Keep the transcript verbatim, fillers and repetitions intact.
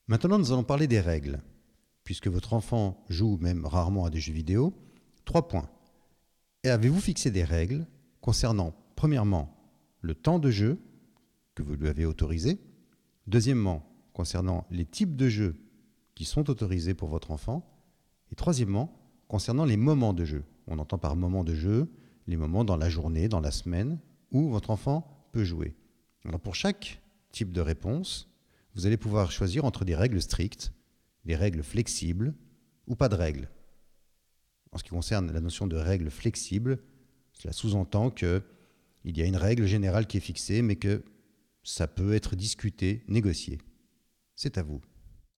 Maintenant, nous allons parler des règles. Puisque votre enfant joue même rarement à des jeux vidéo, trois points. Et avez-vous fixé des règles concernant, premièrement, le temps de jeu que vous lui avez autorisé, deuxièmement, concernant les types de jeux qui sont autorisés pour votre enfant, et troisièmement, concernant les moments de jeu. On entend par moments de jeu les moments dans la journée, dans la semaine, où votre enfant peut jouer. Alors pour chaque type de réponse, vous allez pouvoir choisir entre des règles strictes, des règles flexibles ou pas de règles. En ce qui concerne la notion de règles flexibles, cela sous-entend qu'il y a une règle générale qui est fixée, mais que ça peut être discuté, négocié. C'est à vous.